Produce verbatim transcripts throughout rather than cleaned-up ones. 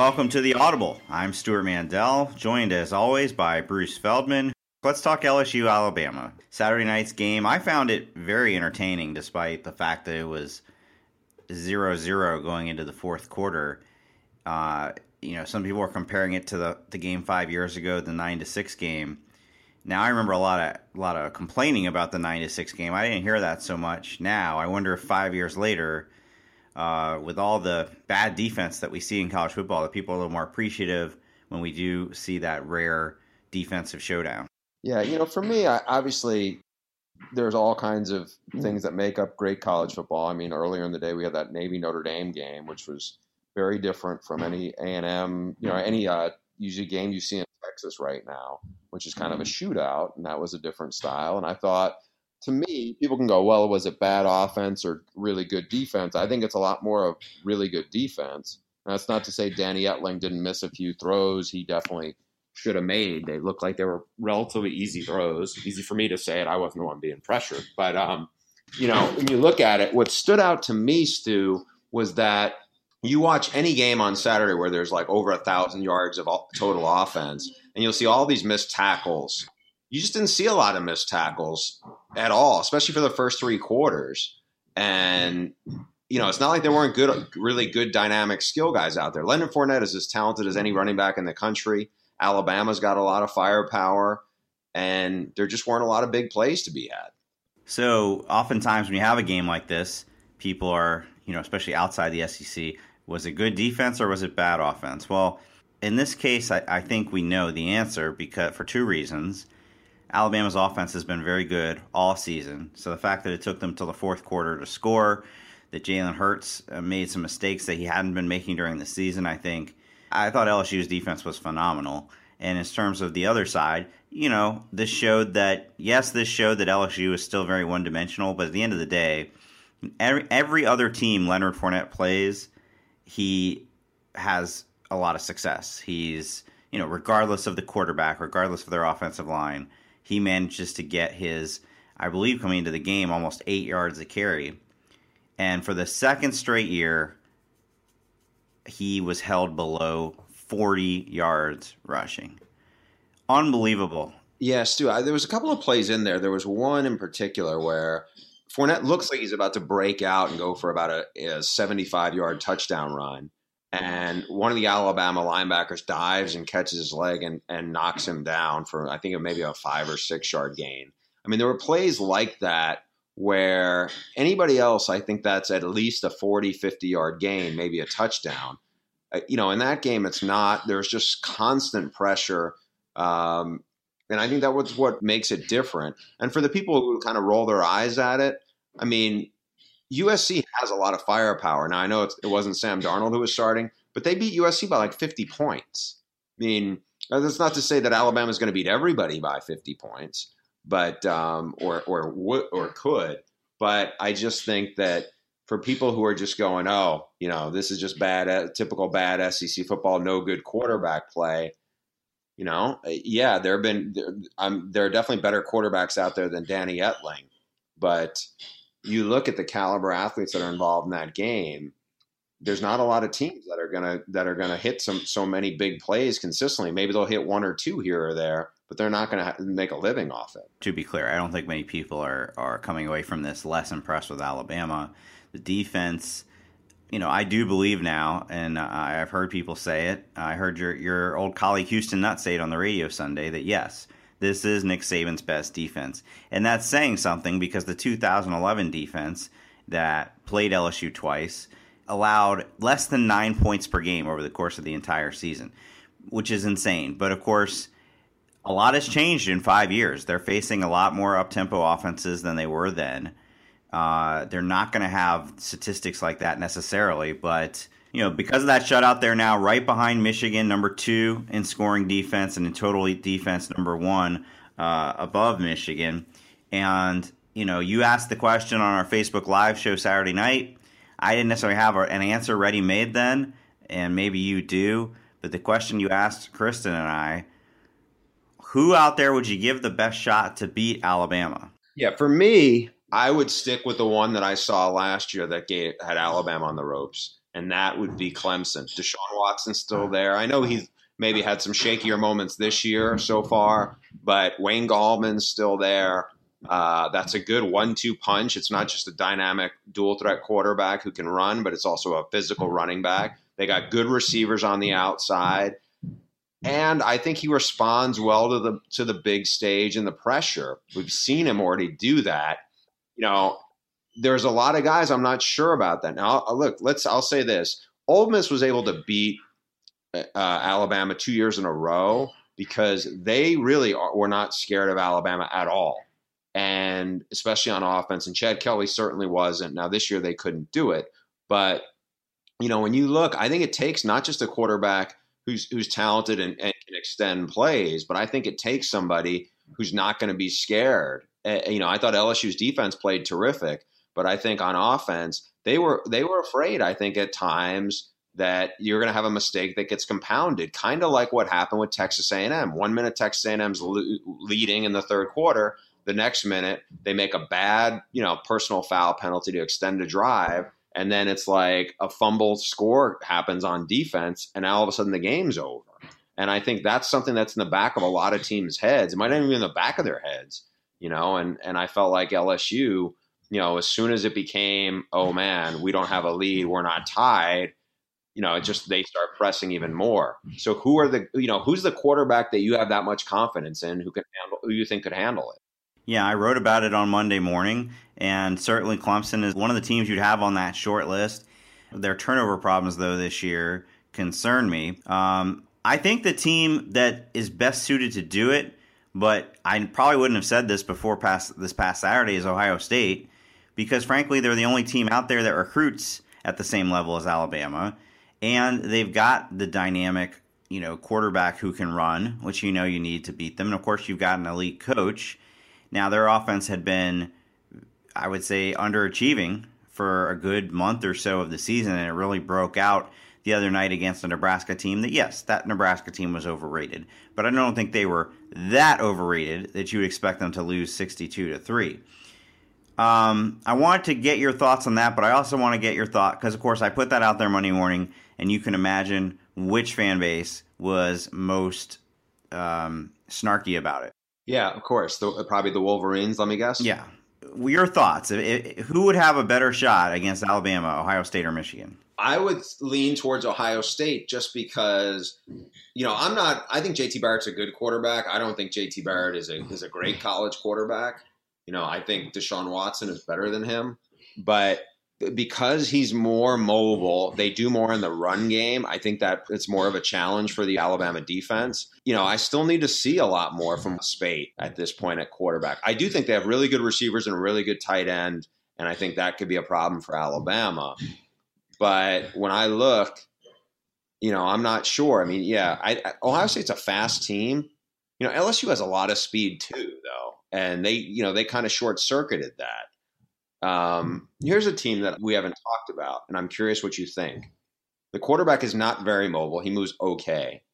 welcome to The Audible. I'm Stuart Mandel, joined as always by Bruce Feldman. Let's talk L S U Alabama. Saturday night's game, I found it very entertaining despite the fact that it was zero zero going into the fourth quarter. Uh, you know, some people were comparing it to the, the game five years ago, the nine to six game. Now, I remember a lot of a lot of complaining about the nine to six game. I didn't hear that so much now. I wonder if five years later, uh, with all the bad defense that we see in college football, that people are a little more appreciative when we do see that rare defensive showdown. Yeah, you know, for me, I, obviously, there's all kinds of things that make up great college football. I mean, earlier in the day, we had that Navy-Notre Dame game, which was very different from any A and M, you know, any uh, usually game you see in Texas right now, which is kind of a shootout, and that was a different style. And I thought, to me, people can go, well, was it bad offense or really good defense? I think it's a lot more of really good defense. And that's not to say Danny Etling didn't miss a few throws. He definitely should have made. They looked like they were relatively easy throws. Easy for me to say it. I wasn't the one being pressured. But, um, you know, when you look at it, what stood out to me, Stu, was that you watch any game on Saturday where there's like over a thousand yards of total offense, and you'll see all these missed tackles. You just didn't see a lot of missed tackles at all, especially for the first three quarters. And, you know, it's not like there weren't good, really good dynamic skill guys out there. Leonard Fournette is as talented as any running back in the country. Alabama's got a lot of firepower, and there just weren't a lot of big plays to be had. So oftentimes when you have a game like this, people are, you know, especially outside the S E C, was it good defense or was it bad offense? Well, in this case, I, I think we know the answer because for two reasons. Alabama's offense has been very good all season. So the fact that it took them till the fourth quarter to score, that Jalen Hurts made some mistakes that he hadn't been making during the season, I think. I thought L S U's defense was phenomenal. And in terms of the other side, you know, this showed that, yes, this showed that L S U is still very one-dimensional, but at the end of the day, every, every other team Leonard Fournette plays, he has a lot of success. He's, you know, regardless of the quarterback, regardless of their offensive line, he manages to get his, I believe coming into the game, almost eight yards a carry. And for the second straight year, he was held below forty yards rushing. Unbelievable. Yeah, Stu, I, there was a couple of plays in there. There was one in particular where Fournette looks like he's about to break out and go for about a, a seventy-five-yard touchdown run. And one of the Alabama linebackers dives and catches his leg and, and knocks him down for, I think, maybe a five- or six-yard gain. I mean, there were plays like that where anybody else, I think that's at least a forty, fifty-yard gain, maybe a touchdown. Uh, you know, in that game, it's not. There's just constant pressure. Um, and I think that was what makes it different. And for the people who kind of roll their eyes at it, I mean, U S C has a lot of firepower. Now, I know it's, it wasn't Sam Darnold who was starting, but they beat U S C by like fifty points. I mean, that's not to say that Alabama is going to beat everybody by fifty points, but um, or or would or could. But I just think that for people who are just going, oh, you know, this is just bad, uh, typical bad S E C football, no good quarterback play. You know, yeah, there have been there, um, there are definitely better quarterbacks out there than Danny Etling, but you look at the caliber athletes that are involved in that game. There's not a lot of teams that are gonna that are gonna hit some so many big plays consistently. Maybe they'll hit one or two here or there, but they're not going to make a living off it. To be clear, I don't think many people are are coming away from this less impressed with Alabama. The defense, you know, I do believe now, and uh, I've heard people say it. I heard your your old colleague Houston Nutt say it on the radio Sunday that yes, this is Nick Saban's best defense, and that's saying something because the two thousand eleven defense that played L S U twice allowed less than nine points per game over the course of the entire season, which is insane. But of course, a lot has changed in five years. They're facing a lot more up-tempo offenses than they were then. Uh, they're not going to have statistics like that necessarily, but you know, because of that shutout, they're now right behind Michigan, number two in scoring defense, and in total defense, number one uh, above Michigan. And you know, you asked the question on our Facebook Live show Saturday night. I didn't necessarily have an answer ready made then, and maybe you do. But the question you asked Kristen and I, who out there would you give the best shot to beat Alabama? Yeah, for me, I would stick with the one that I saw last year that gave, had Alabama on the ropes. and that would be Clemson. Deshaun Watson's still there. I know he's maybe had some shakier moments this year so far, but Wayne Gallman's still there. Uh, that's a good one two punch. It's not just a dynamic dual-threat quarterback who can run, but it's also a physical running back. They got good receivers on the outside. And I think he responds well to the to the big stage and the pressure. We've seen him already do that. You know, there's a lot of guys I'm not sure about that. Now, I'll, look, let's. I'll say this: Ole Miss was able to beat uh, Alabama two years in a row because they really are, were not scared of Alabama at all, and especially on offense. And Chad Kelly certainly wasn't. Now this year they couldn't do it, but you know, when you look, I think it takes not just a quarterback who's who's talented and, and can extend plays, but I think it takes somebody who's not going to be scared. Uh, you know, I thought L S U's defense played terrific, but I think on offense they were they were afraid. I think at times that you're going to have a mistake that gets compounded, kind of like what happened with Texas A and M. One minute Texas A and M's le- leading in the third quarter, the next minute they make a bad, you know, personal foul penalty to extend a drive. And then it's like a fumble score happens on defense, and all of a sudden the game's over. And I think that's something that's in the back of a lot of teams' heads. It might not even be in the back of their heads, you know. And and I felt like L S U, you know, as soon as it became, oh man, we don't have a lead, we're not tied, you know, it just they start pressing even more. So who are the, you know, who's the quarterback that you have that much confidence in, who can handle, who you think could handle it? Yeah, I wrote about it on Monday morning, and certainly Clemson is one of the teams you'd have on that short list. Their turnover problems, though, this year concern me. Um, I think the team that is best suited to do it, but I probably wouldn't have said this before past, this past Saturday, is Ohio State, because frankly they're the only team out there that recruits at the same level as Alabama, and they've got the dynamic, you know, quarterback who can run, which you know you need to beat them, and of course you've got an elite coach. Now, their offense had been, I would say, underachieving for a good month or so of the season, and it really broke out the other night against a Nebraska team that, yes, that Nebraska team was overrated. But I don't think they were that overrated that you would expect them to lose sixty-two to three. Um, I wanted to get your thoughts on that, but I also want to get your thought, because, of course, I put that out there Monday morning, and you can imagine which fan base was most um, snarky about it. Yeah, of course. The, probably the Wolverines, let me guess. Yeah. Your thoughts. It, it, who would have a better shot against Alabama, Ohio State, or Michigan? I would lean towards Ohio State just because, you know, I'm not – I think J T Barrett's a good quarterback. I don't think J T Barrett is a is a great college quarterback. You know, I think Deshaun Watson is better than him. But because he's more mobile, they do more in the run game. I think that it's more of a challenge for the Alabama defense. You know, I still need to see a lot more from Spate at this point at quarterback. I do think they have really good receivers and a really good tight end, and I think that could be a problem for Alabama. But when I look, you know, I'm not sure. I mean, yeah, I, I, Ohio State's a fast team. You know, L S U has a lot of speed too, though, and they, you know, they kind of short-circuited that. Um, here's a team that we haven't talked about, and I'm curious what you think. The quarterback is not very mobile. He moves okay.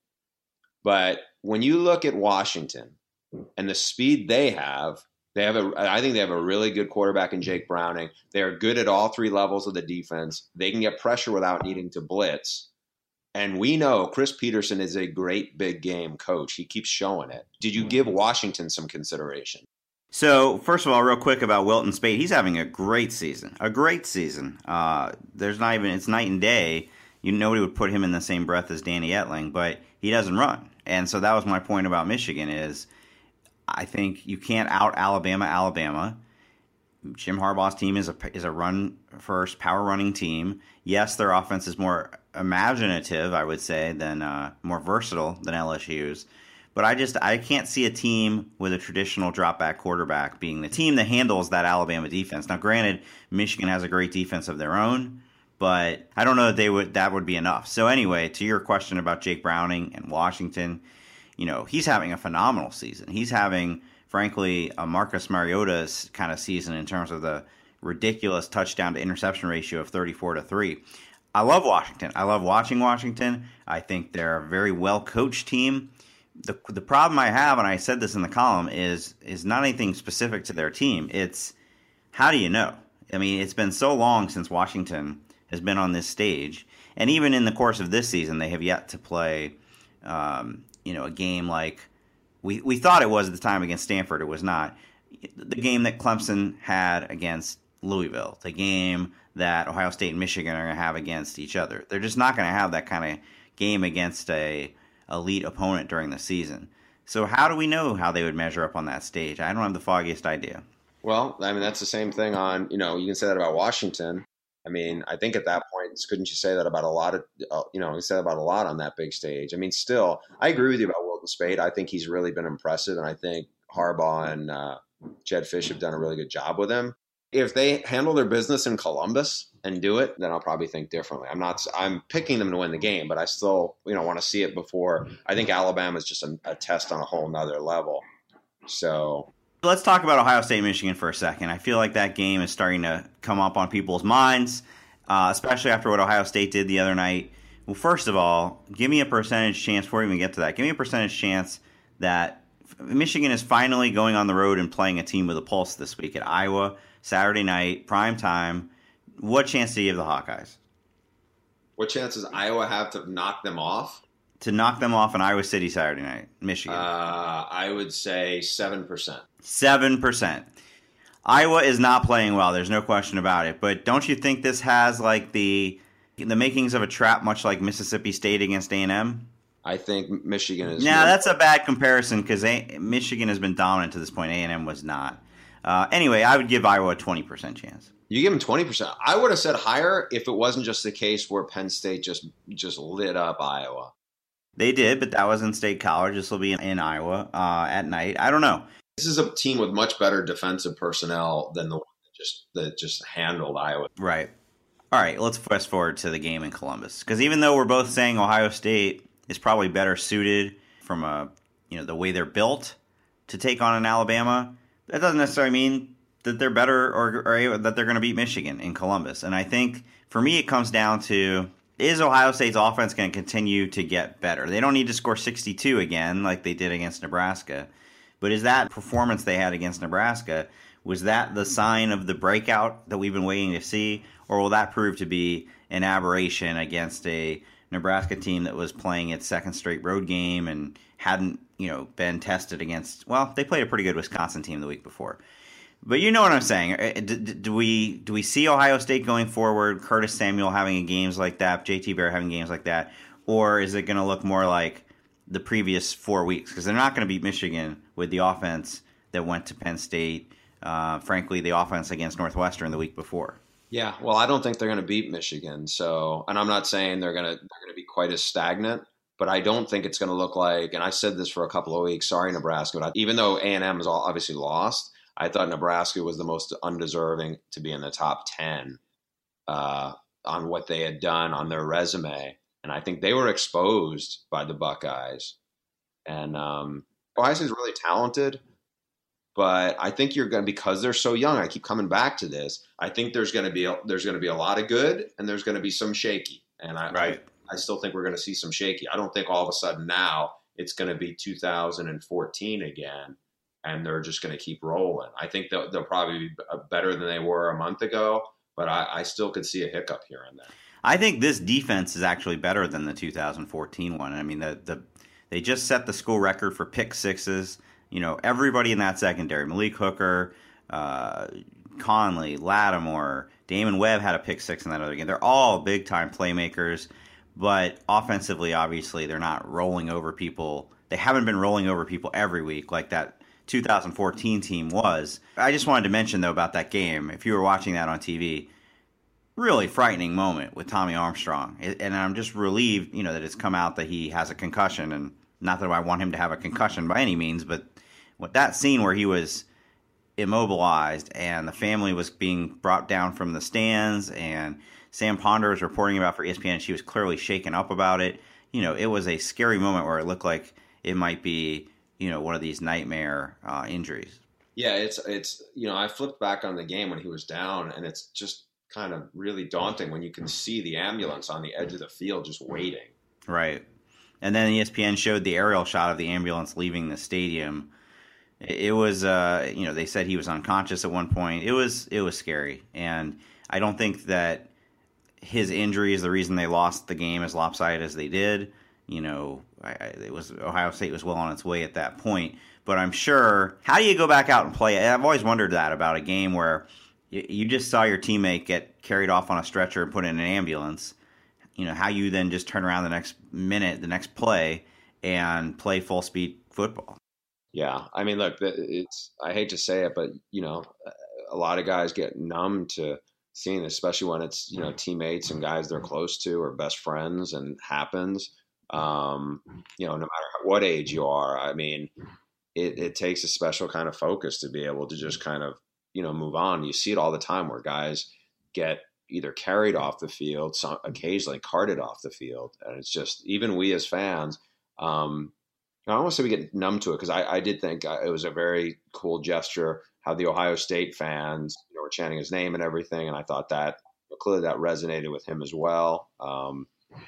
But when you look at Washington and the speed they have, they have a, I think they have a really good quarterback in Jake Browning. They're good at all three levels of the defense. They can get pressure without needing to blitz. And we know Chris Peterson is a great big game coach. He keeps showing it. Did you give Washington some consideration? So, first of all, real quick about Wilton Spate. He's having a great season. A great season. Uh, there's not even, it's night and day. You nobody would put him in the same breath as Danny Etling, but he doesn't run. And so that was my point about Michigan is I think you can't out Alabama, Alabama. Jim Harbaugh's team is a, is a run-first, power-running team. Yes, their offense is more imaginative, I would say, than uh, more versatile than L S U's. But I just I can't see a team with a traditional drop-back quarterback being the team that handles that Alabama defense. Now, granted, Michigan has a great defense of their own, but I don't know that they would that would be enough. So anyway, to your question about Jake Browning and Washington, you know, he's having a phenomenal season. He's having, frankly, a Marcus Mariota's kind of season in terms of the ridiculous touchdown to interception ratio of thirty-four to three. I love Washington. I love watching Washington. I think they're a very well-coached team. The the problem I have, and I said this in the column, is is not anything specific to their team. It's how do you know? I mean, it's been so long since Washington has been on this stage. And even in the course of this season, they have yet to play, um, you know, a game like we, we thought it was at the time against Stanford. It was not. The game that Clemson had against Louisville, the game that Ohio State and Michigan are going to have against each other. They're just not going to have that kind of game against a elite opponent during the season. So how do we know how they would measure up on that stage? I don't have the foggiest idea. Well, I mean, that's the same thing on, you know, you can say that about Washington. I mean, I think at that point, couldn't you say that about a lot of, uh, you know, you said about a lot on that big stage. I mean, still, I agree with you about Wilton Spade. I think he's really been impressive, and I think Harbaugh and uh, Jed Fish have done a really good job with him. If they handle their business in Columbus and do it, then I'll probably think differently. I'm not, I'm picking them to win the game, but I still, you know, want to see it before. I think Alabama is just a, a test on a whole nother level. So let's talk about Ohio State, Michigan for a second. I feel like that game is starting to come up on people's minds, uh, especially after what Ohio State did the other night. Well, first of all, give me a percentage chance before we even get to that. Give me a percentage chance that Michigan is finally going on the road and playing a team with a pulse this week at Iowa, Saturday night, prime time. What chance do you give the Hawkeyes? What chance does Iowa have to knock them off? To knock them off in Iowa City Saturday night, Michigan? Uh, I would say seven percent. seven percent. Iowa is not playing well. There's no question about it. But don't you think this has like the the makings of a trap, much like Mississippi State against A and M? I think Michigan is. Now, that's a bad comparison because Michigan has been dominant to this point. A and M was not. Uh, anyway, I would give Iowa a twenty percent chance. You give them twenty percent. I would have said higher if it wasn't just the case where Penn State just just lit up Iowa. They did, but that was in State College. This will be in, in Iowa uh, at night. I don't know. This is a team with much better defensive personnel than the one that just that just handled Iowa. Right. All right, let's fast forward to the game in Columbus. Because even though we're both saying Ohio State is probably better suited from a you know the way they're built to take on an Alabama, that doesn't necessarily mean that they're better or, or that they're going to beat Michigan in Columbus. And I think for me, it comes down to, is Ohio State's offense going to continue to get better? They don't need to score sixty-two again like they did against Nebraska. But is that performance they had against Nebraska, was that the sign of the breakout that we've been waiting to see? Or will that prove to be an aberration against a Nebraska team that was playing its second straight road game and hadn't, you know, been tested against, well, they played a pretty good Wisconsin team the week before. But you know what I'm saying. Do, do we do we see Ohio State going forward, Curtis Samuel having games like that, J T Bear having games like that, or is it going to look more like the previous four weeks? Because they're not going to beat Michigan with the offense that went to Penn State, uh, frankly, the offense against Northwestern the week before. Yeah, well, I don't think they're going to beat Michigan. So, and I'm not saying they're going to they're going to be quite as stagnant, but I don't think it's going to look like. And I said this for a couple of weeks. Sorry, Nebraska, but I, even though A and M is all obviously lost, I thought Nebraska was the most undeserving to be in the top ten uh, on what they had done on their resume, and I think they were exposed by the Buckeyes. And um, Ohio State is really talented. But I think you're going to, because they're so young, I keep coming back to this. I think there's going to be a, there's going to be a lot of good, and there's going to be some shaky. And I, right. I I still think we're going to see some shaky. I don't think all of a sudden now it's going to be two thousand fourteen again, and they're just going to keep rolling. I think they'll, they'll probably be better than they were a month ago, but I, I still could see a hiccup here and there. I think this defense is actually better than the two thousand fourteen one. I mean, the the they just set the school record for pick sixes. You know, everybody in that secondary, Malik Hooker, uh, Conley, Lattimore, Damon Webb had a pick six in that other game. They're all big-time playmakers, but offensively, obviously, they're not rolling over people. They haven't been rolling over people every week like that two thousand fourteen team was. I just wanted to mention, though, about that game. If you were watching that on T V, really frightening moment with Tommy Armstrong. And I'm just relieved, you know, that it's come out that he has a concussion, and not that I want him to have a concussion by any means, but with that scene where he was immobilized and the family was being brought down from the stands and Sam Ponder was reporting about for E S P N, and she was clearly shaken up about it. You know, it was a scary moment where it looked like it might be, you know, one of these nightmare uh, injuries. Yeah, it's, it's you know, I flipped back on the game when he was down, and it's just kind of really daunting when you can see the ambulance on the edge of the field just waiting. Right. And then E S P N showed the aerial shot of the ambulance leaving the stadium. It was, uh, you know, they said he was unconscious at one point. It was, it was scary, and I don't think that his injury is the reason they lost the game as lopsided as they did. You know, I, I, it was Ohio State was well on its way at that point. But I'm sure, how do you go back out and play? I've always wondered that about a game where you, you just saw your teammate get carried off on a stretcher and put in an ambulance. You know, how you then just turn around the next minute, the next play, and play full speed football. Yeah, I mean, look, it's I hate to say it, but you know, a lot of guys get numb to seeing this, especially when it's, you know, teammates and guys they're close to or best friends, and it happens. Um, you know, no matter what age you are, I mean, it, it takes a special kind of focus to be able to just kind of, you know, move on. You see it all the time where guys get either carried off the field, some occasionally carted off the field, and it's just, even we as fans, um, I don't want to say we get numb to it, because I, I did think it was a very cool gesture how the Ohio State fans, you know, were chanting his name and everything, and I thought that clearly that resonated with him as well. Um,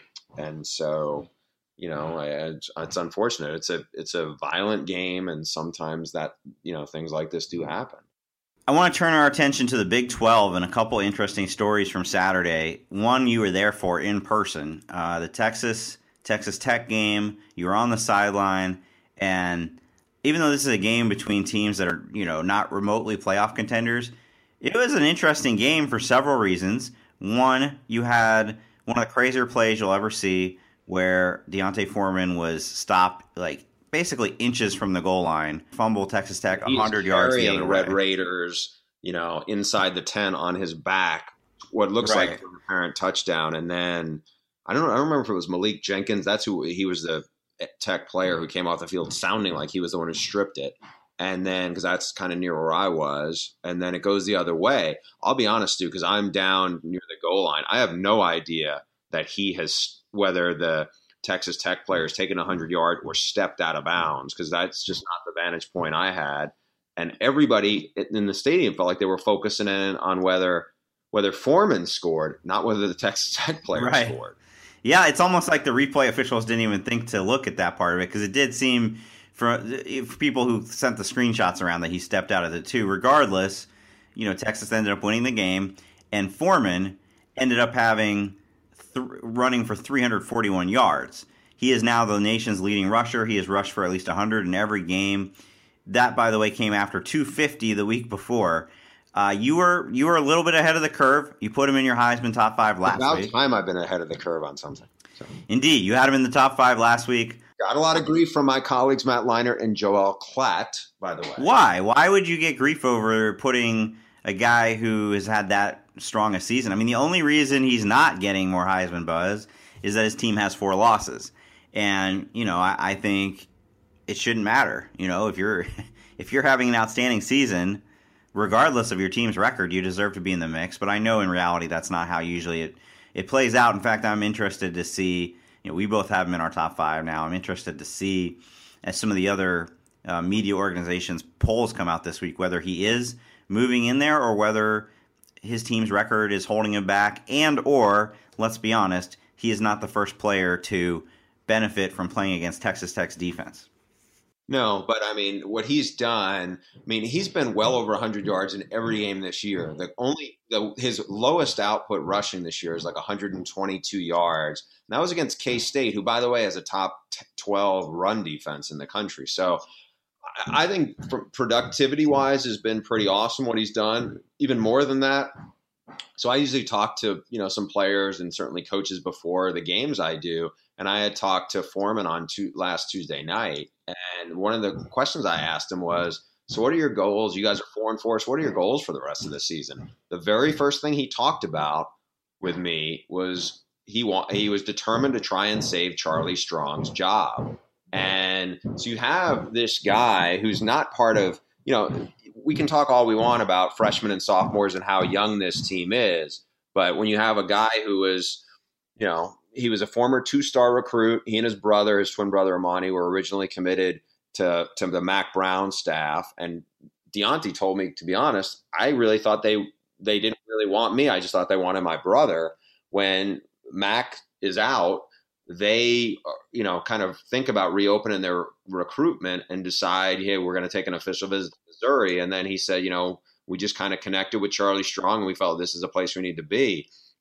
and so, you know, it's, it's unfortunate. It's a it's a violent game, and sometimes that, you know, things like this do happen. I want to turn our attention to the Big twelve and a couple interesting stories from Saturday. One you were there for in person, uh, the Texas Texas Tech game. You were on the sideline, and even though this is a game between teams that are, you know, not remotely playoff contenders, it was an interesting game for several reasons. One, you had one of the crazier plays you'll ever see, where D'Onta Foreman was stopped like basically inches from the goal line, fumble Texas Tech one hundred yards the other Red Raiders, you know, inside the ten on his back, what looks right. like an apparent touchdown, and then I don't know, I don't remember if it was Malik Jenkins. That's who he was, the Tech player who came off the field sounding like he was the one who stripped it. And then, because that's kind of near where I was, and then it goes the other way. I'll be honest, Stu, because I'm down near the goal line. I have no idea that he has, whether the Texas Tech player has taken a hundred yard or stepped out of bounds, because that's just not the vantage point I had. And everybody in the stadium felt like they were focusing in on whether whether Foreman scored, not whether the Texas Tech player right. scored. Yeah, it's almost like the replay officials didn't even think to look at that part of it, because it did seem, for, for people who sent the screenshots around, that he stepped out of the two. Regardless, you know, Texas ended up winning the game, and Foreman ended up having th- running for three hundred forty-one yards. He is now the nation's leading rusher. He has rushed for at least one hundred in every game. That, by the way, came after two hundred fifty the week before. Uh, you were you were a little bit ahead of the curve. You put him in your Heisman top five last About week. About time I've been ahead of the curve on something. So. Indeed, you had him in the top five last week. Got a lot of grief from my colleagues Matt Leinart and Joel Klatt, by the way. Why? Why would you get grief over putting a guy who has had that strong a season? I mean, the only reason he's not getting more Heisman buzz is that his team has four losses. And, you know, I, I think it shouldn't matter. You know, if you're if you're having an outstanding season, regardless of your team's record, you deserve to be in the mix. But I know in reality that's not how usually it, it plays out. In fact, I'm interested to see, you know, we both have him in our top five now. I'm interested to see, as some of the other uh, media organizations' polls come out this week, whether he is moving in there or whether his team's record is holding him back, and or, let's be honest, he is not the first player to benefit from playing against Texas Tech's defense. No, but I mean, what he's done, I mean, he's been well over one hundred yards in every game this year. The only the, his lowest output rushing this year is like one hundred twenty-two yards. And that was against K-State, who, by the way, has a top twelve run defense in the country. So I, I think productivity-wise has been pretty awesome what he's done. Even more than that, so I usually talk to, you know, some players and certainly coaches before the games I do. And I had talked to Foreman on two, last Tuesday night. And one of the questions I asked him was, so what are your goals? You guys are four and four. So what are your goals for the rest of the season? The very first thing he talked about with me was he wa- he was determined to try and save Charlie Strong's job. And so you have this guy who's not part of, you know, we can talk all we want about freshmen and sophomores and how young this team is. But when you have a guy who is, you know, he was a former two-star recruit. He and his brother, his twin brother Amani, were originally committed to, to the Mack Brown staff. And D'Onta told me, to be honest, I really thought they they didn't really want me. I just thought they wanted my brother. When Mack is out, they, you know, kind of think about reopening their recruitment and decide, hey, we're going to take an official visit to Missouri. And then he said, you know, we just kind of connected with Charlie Strong and we felt this is a place we need to be.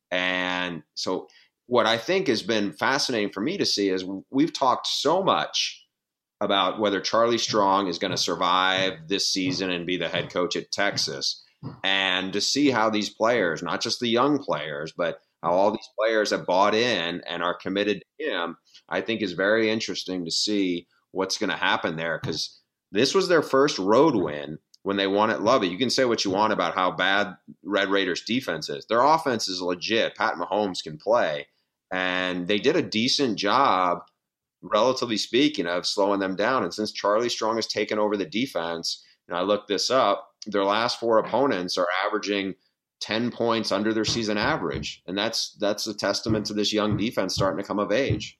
And so what I think has been fascinating for me to see is we've talked so much about whether Charlie Strong is going to survive this season and be the head coach at Texas. And to see how these players, not just the young players, but how all these players have bought in and are committed to him, I think is very interesting to see what's going to happen there, because this was their first road win when they won at Lubbock. You can say what you want about how bad Red Raiders defense is. Their offense is legit. Pat Mahomes can play. And they did a decent job, relatively speaking, of slowing them down. And since Charlie Strong has taken over the defense, and I looked this up, their last four opponents are averaging ten points under their season average. And that's that's a testament to this young defense starting to come of age.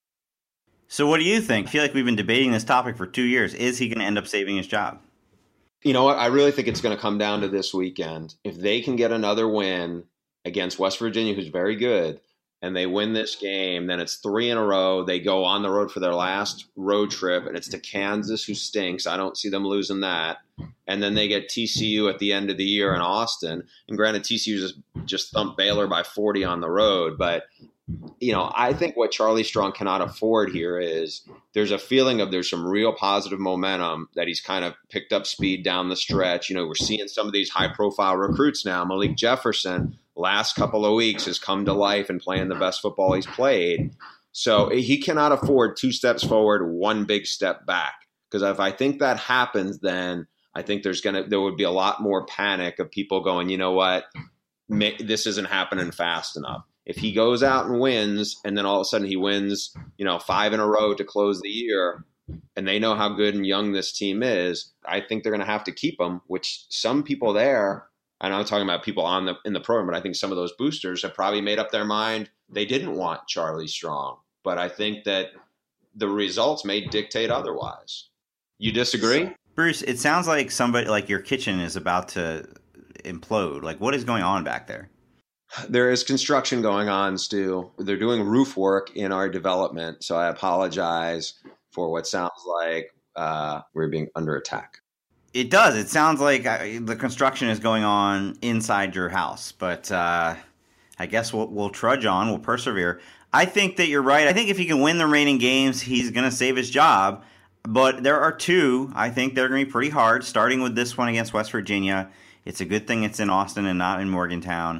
So what do you think? I feel like we've been debating this topic for two years. Is he going to end up saving his job? You know what? I really think it's going to come down to this weekend. If they can get another win against West Virginia, who's very good, and they win this game, then it's three in a row. They go on the road for their last road trip, and it's to Kansas, who stinks. I don't see them losing that. And then they get T C U at the end of the year in Austin. And granted, T C U just, just thumped Baylor by forty on the road. But, you know, I think what Charlie Strong cannot afford here is there's a feeling of there's some real positive momentum that he's kind of picked up speed down the stretch. You know, we're seeing some of these high-profile recruits now. Malik Jefferson, last couple of weeks, has come to life and playing the best football he's played. So he cannot afford two steps forward, one big step back. Because if I think that happens, then I think there's gonna there would be a lot more panic of people going, you know what, May, this isn't happening fast enough. If he goes out and wins, and then all of a sudden he wins, you know, five in a row to close the year, and they know how good and young this team is, I think they're going to have to keep him. Which some people there, and I'm talking about people on the in the program, but I think some of those boosters have probably made up their mind they didn't want Charlie Strong. But I think that the results may dictate otherwise. You disagree? Bruce, it sounds like somebody like your kitchen is about to implode. Like, what is going on back there? There is construction going on, Stu. They're doing roof work in our development, so I apologize for what sounds like uh, we're being under attack. It does. It sounds like uh, the construction is going on inside your house, but uh, I guess we'll, we'll trudge on. We'll persevere. I think that you're right. I think if he can win the remaining games, he's going to save his job. But there are two, I think they're going to be pretty hard, starting with this one against West Virginia. It's a good thing it's in Austin and not in Morgantown.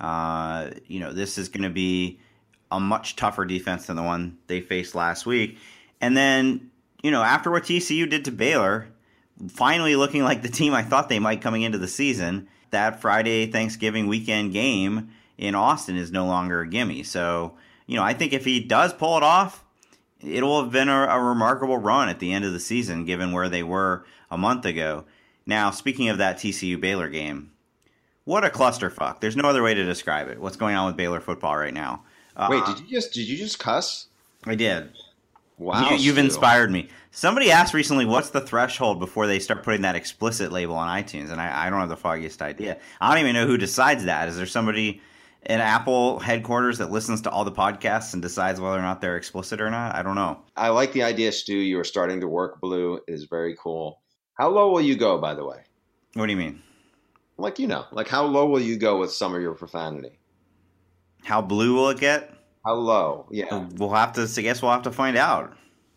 Uh, you know, this is going to be a much tougher defense than the one they faced last week. And then, you know, after what T C U did to Baylor, finally looking like the team I thought they might coming into the season, that Friday Thanksgiving weekend game in Austin is no longer a gimme. So, you know, I think if he does pull it off, it'll have been a, a remarkable run at the end of the season, given where they were a month ago. Now, speaking of that T C U Baylor game, what a clusterfuck. There's no other way to describe it. What's going on with Baylor football right now? Uh, Wait, did you just did you just cuss? I did. Wow. You, you've Stu. inspired me. Somebody asked recently, what's the threshold before they start putting that explicit label on iTunes? And I, I don't have the foggiest idea. I don't even know who decides that. Is there somebody in Apple headquarters that listens to all the podcasts and decides whether or not they're explicit or not? I don't know. I like the idea, Stu. You are starting to work blue. It is very cool. How low will you go, by the way? What do you mean? Like, you know, like how low will you go with some of your profanity? How blue will it get? How low? Yeah. We'll have to, I guess we'll have to find out.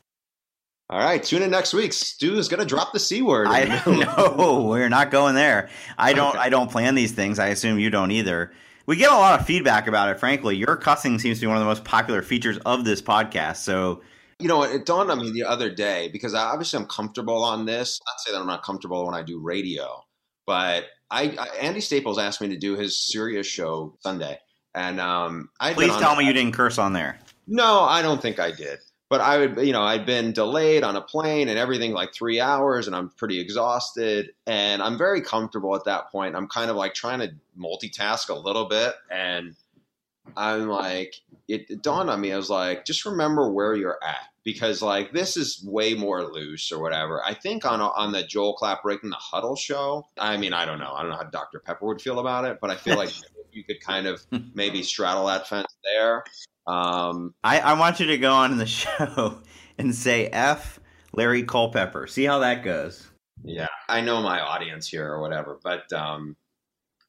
All right. Tune in next week. Stu is going to drop the C word. I no, we're not going there. I don't, Okay. I don't plan these things. I assume you don't either. We get a lot of feedback about it, frankly. Your cussing seems to be one of the most popular features of this podcast. So, You know, it dawned on me the other day because I, obviously I'm comfortable on this. Not to say that I'm not comfortable when I do radio, but I, I Andy Staples asked me to do his Sirius show Sunday, and um, I please tell me you didn't curse on there. No, I don't think I did. But I would, you know, I'd been delayed on a plane and everything like three hours, and I'm pretty exhausted, and I'm very comfortable at that point. I'm kind of like trying to multitask a little bit, and I'm like, it, it dawned on me. I was like, just remember where you're at, because like this is way more loose or whatever. I think on on the Joel Clapp Breaking the Huddle show. I mean, I don't know. I don't know how Doctor Pepper would feel about it, but I feel like you could kind of maybe straddle that fence there. Um, I, I want you to go on in the show and say F Larry Culpepper. See how that goes. yeah, I know my audience here or whatever, but um,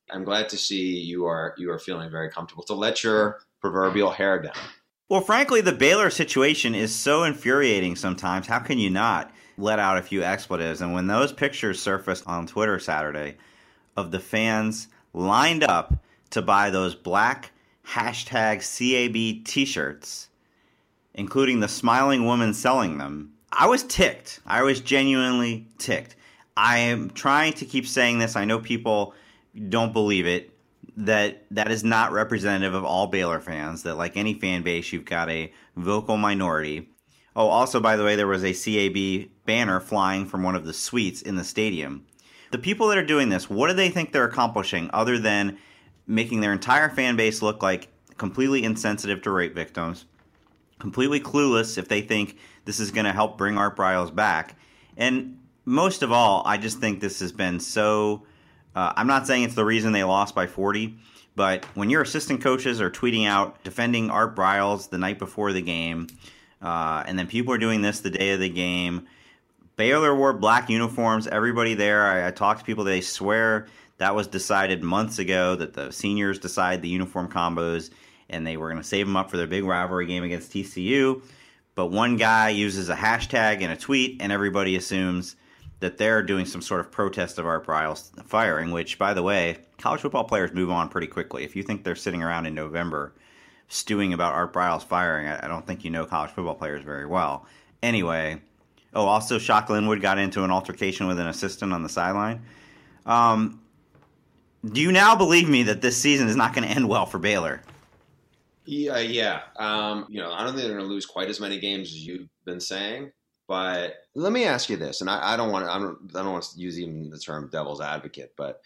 I'm glad to see you are you are feeling very comfortable to let your proverbial hair down. Well, frankly, the Baylor situation is so infuriating sometimes. How can you not let out a few expletives? And when those pictures surfaced on Twitter Saturday of the fans lined up to buy those black hashtag C A B t-shirts, including the smiling woman selling them, I was ticked. I was genuinely ticked. I am trying to keep saying this. I know people don't believe it. That that is not representative of all Baylor fans, that like any fan base, you've got a vocal minority. Oh, also, by the way, there was a C A B banner flying from one of the suites in the stadium. The people that are doing this, what do they think they're accomplishing other than making their entire fan base look like completely insensitive to rape victims, completely clueless if they think this is going to help bring Art Briles back? And most of all, I just think this has been so... Uh, I'm not saying it's the reason they lost by forty, but when your assistant coaches are tweeting out defending Art Briles the night before the game, uh, and then people are doing this the day of the game, Baylor wore black uniforms, everybody there, I, I talked to people, they swear that was decided months ago, that the seniors decide the uniform combos, and they were going to save them up for their big rivalry game against T C U, but one guy uses a hashtag in a tweet, and everybody assumes that they're doing some sort of protest of Art Briles firing, which, by the way, college football players move on pretty quickly. If you think they're sitting around in November stewing about Art Briles firing, I don't think you know college football players very well. Anyway, oh, also Shock Linwood got into an altercation with an assistant on the sideline. Um, do you now believe me that this season is not going to end well for Baylor? Yeah, yeah. Um, you know, I don't think they're going to lose quite as many games as you've been saying. But let me ask you this, and I, I don't want to, I don't, I don't want to use even the term devil's advocate, but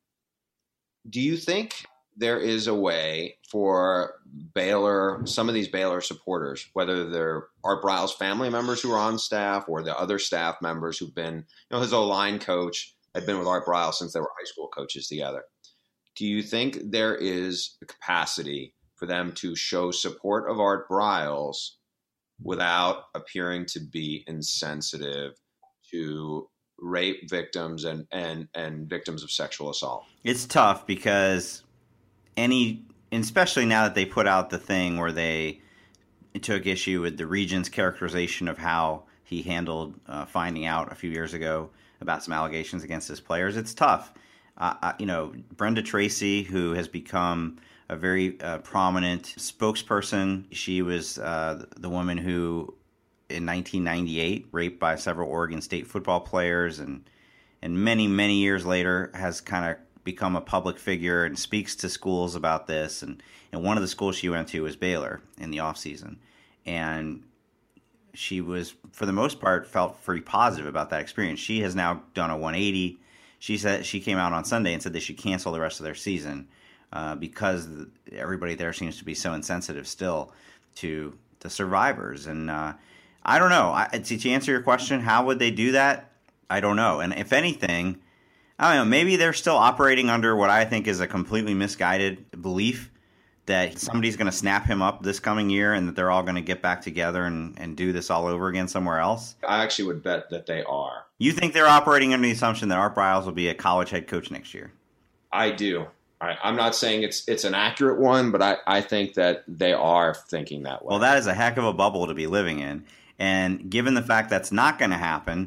do you think there is a way for Baylor, some of these Baylor supporters, whether they're Art Briles family members who are on staff or the other staff members who've been, you know, his O-line coach had been with Art Briles since they were high school coaches together. Do you think there is a capacity for them to show support of Art Briles without appearing to be insensitive to rape victims and, and, and victims of sexual assault? It's tough because any, especially now that they put out the thing where they took issue with the Regent's characterization of how he handled uh, finding out a few years ago about some allegations against his players. It's tough. Uh, uh, you know, Brenda Tracy, who has become a very uh, prominent spokesperson. She was uh, the woman who, in nineteen ninety-eight, raped by several Oregon State football players, and and many, many years later has kind of become a public figure and speaks to schools about this. And, and one of the schools she went to was Baylor in the offseason. And she was, for the most part, felt pretty positive about that experience. She has now done a one eighty. She said she came out on Sunday and said they should cancel the rest of their season. Uh, because everybody there seems to be so insensitive still to the survivors. And uh, I don't know. I, to answer your question, how would they do that? I don't know. And if anything, I don't know, maybe they're still operating under what I think is a completely misguided belief that somebody's going to snap him up this coming year and that they're all going to get back together and, and do this all over again somewhere else. I actually would bet that they are. You think they're operating under the assumption that Art Briles will be a college head coach next year? I do. I, I'm not saying it's it's an accurate one, but I, I think that they are thinking that way. Well, that is a heck of a bubble to be living in. And given the fact that's not going to happen,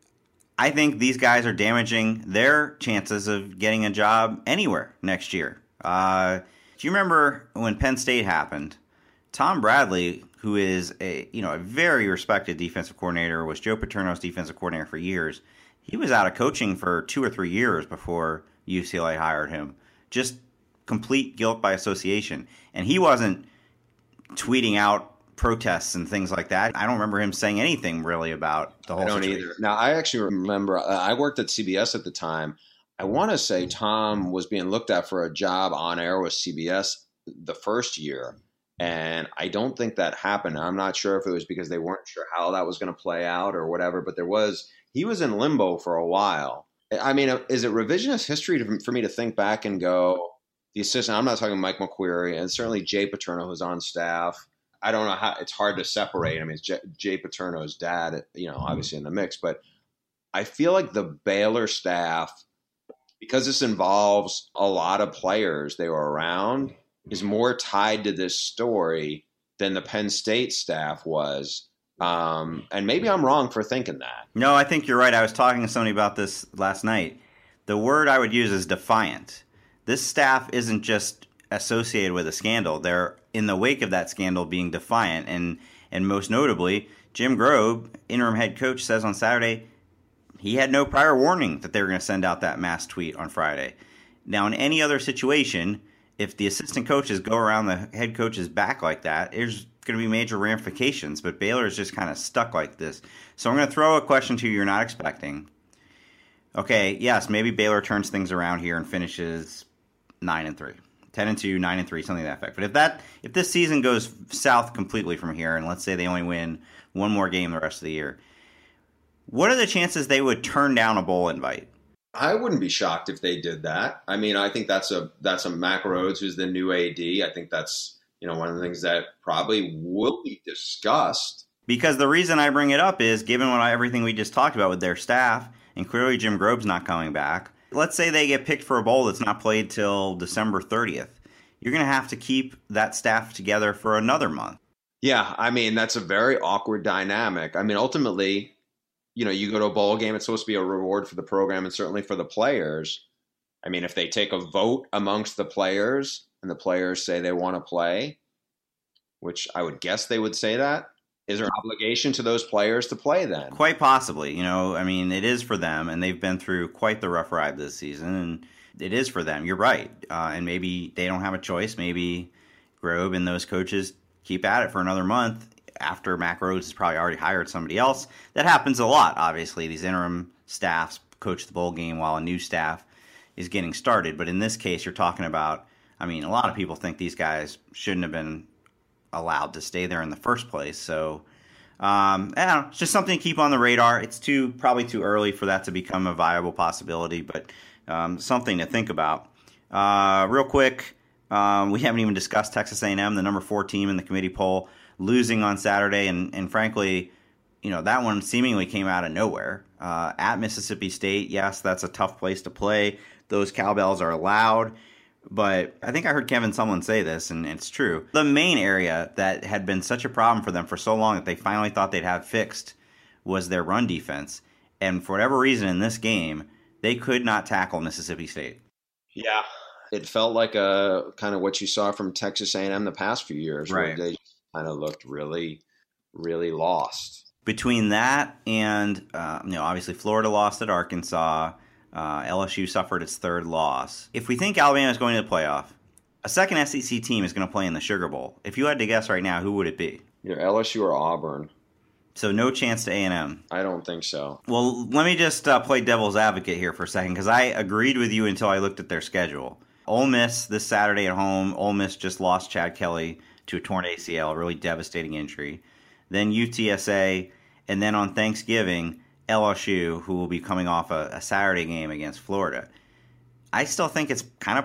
I think these guys are damaging their chances of getting a job anywhere next year. Uh, do you remember when Penn State happened? Tom Bradley, who is a you know a very respected defensive coordinator, was Joe Paterno's defensive coordinator for years. He was out of coaching for two or three years before U C L A hired him. Just complete guilt by association. And he wasn't tweeting out protests and things like that. I don't remember him saying anything really about the whole I don't situation. either. Now, I actually remember, uh, I worked at C B S at the time. I want to say Tom was being looked at for a job on air with C B S the first year. And I don't think that happened. I'm not sure if it was because they weren't sure how that was going to play out or whatever, but there was, he was in limbo for a while. I mean, is it revisionist history to, for me to think back and go, the assistant, I'm not talking Mike McQuarrie, and certainly Jay Paterno, who's on staff. I don't know how, it's hard to separate. I mean, it's Jay, Jay Paterno's dad, you know, obviously in the mix, but I feel like the Baylor staff, because this involves a lot of players they were around, is more tied to this story than the Penn State staff was. Um, and maybe I'm wrong for thinking that. No, I think you're right. I was talking to somebody about this last night. The word I would use is defiant. This staff isn't just associated with a scandal. They're in the wake of that scandal being defiant. And, and most notably, Jim Grobe, interim head coach, says on Saturday he had no prior warning that they were going to send out that mass tweet on Friday. Now, in any other situation, if the assistant coaches go around the head coach's back like that, there's going to be major ramifications. But Baylor is just kind of stuck like this. So I'm going to throw a question to you you're not expecting. Okay, yes, maybe Baylor turns things around here and finishes nine and three, ten and two, nine and three, something to that effect. But if that if this season goes south completely from here, and let's say they only win one more game the rest of the year, what are the chances they would turn down a bowl invite? I wouldn't be shocked if they did that. I mean, I think that's a that's a Mack Rhoades, who's the new A D. I think that's, you know, one of the things that probably will be discussed. Because the reason I bring it up is, given what I, everything we just talked about with their staff, and clearly Jim Grobe's not coming back, let's say they get picked for a bowl that's not played till December thirtieth. You're going to have to keep that staff together for another month. Yeah, I mean, that's a very awkward dynamic. I mean, ultimately, you know, you go to a bowl game, it's supposed to be a reward for the program and certainly for the players. I mean, if they take a vote amongst the players and the players say they want to play, which I would guess they would say that, is there an obligation to those players to play then? Quite possibly. You know, I mean, it is for them, and they've been through quite the rough ride this season, and it is for them. You're right. Uh, and maybe they don't have a choice. Maybe Grobe and those coaches keep at it for another month after Mack Rhoades has probably already hired somebody else. That happens a lot, obviously. These interim staffs coach the bowl game while a new staff is getting started. But in this case, you're talking about, I mean, a lot of people think these guys shouldn't have been allowed to stay there in the first place. So, um, I don't know, it's just something to keep on the radar. It's too probably too early for that to become a viable possibility, but um, something to think about. Uh, real quick, um, we haven't even discussed Texas A and M, the number four team in the committee poll, losing on Saturday, and, and frankly, you know, that one seemingly came out of nowhere. Uh, at Mississippi State, yes, that's a tough place to play. Those cowbells are loud. But I think I heard Kevin Sumlin say this, and it's true. The main area that had been such a problem for them for so long that they finally thought they'd have fixed was their run defense. And for whatever reason in this game, they could not tackle Mississippi State. Yeah. It felt like a kind of what you saw from Texas A and M the past few years, right, where they kind of looked really, really lost. Between that and, uh, you know, obviously Florida lost at Arkansas. Uh, L S U suffered its third loss. If we think Alabama is going to the playoff, a second S E C team is going to play in the Sugar Bowl. If you had to guess right now, who would it be? Either L S U or Auburn. So no chance to A and M. I don't think so. Well, let me just uh, play devil's advocate here for a second, because I agreed with you until I looked at their schedule. Ole Miss this Saturday at home. Ole Miss just lost Chad Kelly to a torn A C L, a really devastating injury. Then U T S A, and then on Thanksgiving, L S U, who will be coming off a, a Saturday game against Florida. I still think it's kind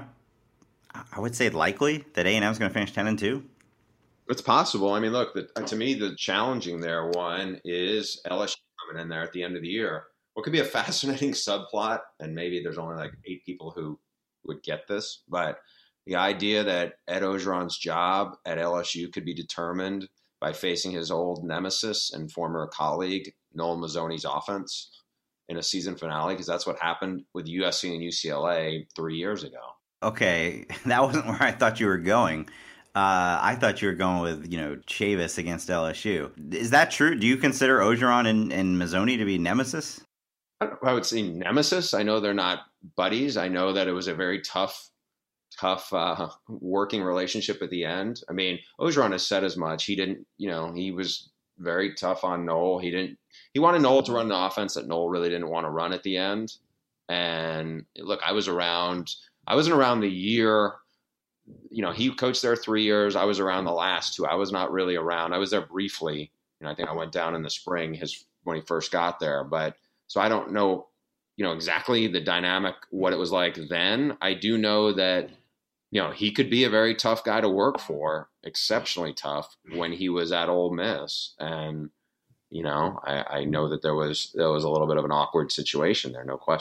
of, I would say, likely that A and M is going to finish ten and two. It's possible. I mean, look, the, to me, the challenging there one is L S U coming in there at the end of the year. What could be a fascinating subplot, and maybe there's only like eight people who would get this, but the idea that Ed Orgeron's job at L S U could be determined by facing his old nemesis and former colleague, Noel Mazzoni's offense in a season finale, because that's what happened with U S C and U C L A three years ago. Okay, that wasn't where I thought you were going. Uh, I thought you were going with, you know, Chavis against L S U. Is that true? Do you consider Orgeron and, and Mazzoni to be nemesis? I would say nemesis. I know they're not buddies. I know that it was a very tough, tough uh, working relationship at the end. I mean, Orgeron has said as much. He didn't, you know, he was very tough on Noel. He didn't, he wanted Noel to run the offense that Noel really didn't want to run at the end. And look, I was around, I wasn't around the year, you know, he coached there three years. I was around the last two. I was not really around. I was there briefly. And I think I went down in the spring his, when he first got there, but so I don't know, you know, exactly the dynamic, what it was like then. I do know that, you know, he could be a very tough guy to work for, exceptionally tough when he was at Ole Miss. And, you know, I, I know that there was, there was a little bit of an awkward situation there, no question.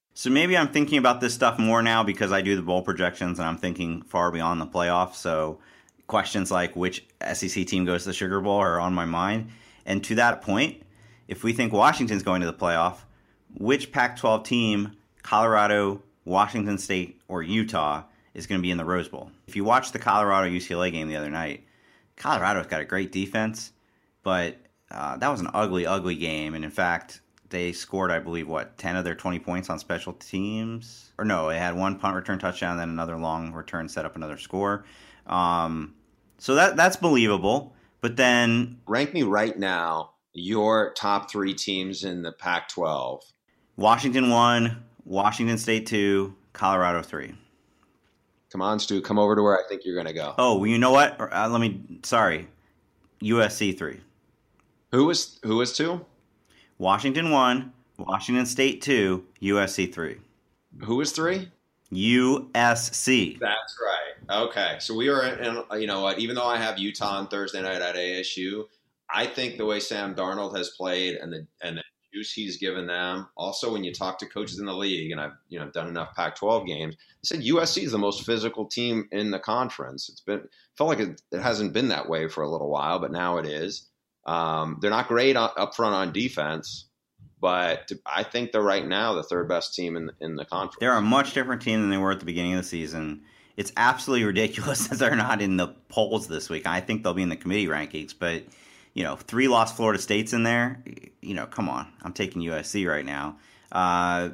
So maybe I'm thinking about this stuff more now because I do the bowl projections and I'm thinking far beyond the playoffs. So questions like which S E C team goes to the Sugar Bowl are on my mind. And to that point, if we think Washington's going to the playoff, which Pac twelve team, Colorado, Washington State, or Utah, is going to be in the Rose Bowl? If you watched the Colorado-U C L A game the other night, Colorado's got a great defense, but uh, that was an ugly, ugly game. And in fact, they scored, I believe, what, ten of their twenty points on special teams? Or no, they had one punt return touchdown, then another long return set up another score. Um, so that that's believable. But then... Rank me right now your top three teams in the Pac twelve. Washington one, Washington State two, Colorado three. Come on, Stu. Come over to where I think you're going to go. Oh, well, you know what? Uh, let me... Sorry. U S C three. Who was who was two? Washington one, Washington State two, U S C three. Who was three? U S C. That's right. Okay, so we are in, you know what, even though I have Utah on Thursday night at A S U, I think the way Sam Darnold has played and the and the juice he's given them, also when you talk to coaches in the league, and I've you know done enough Pac twelve games, they said U S C is the most physical team in the conference. It's been felt like it, it hasn't been that way for a little while, but now it is. Um, they're not great on, up front on defense, but I think they're right now the third best team in in the conference. They're a much different team than they were at the beginning of the season. It's absolutely ridiculous that they're not in the polls this week. I think they'll be in the committee rankings, but you know, three lost Florida States in there. You know, come on, I'm taking U S C right now. Uh,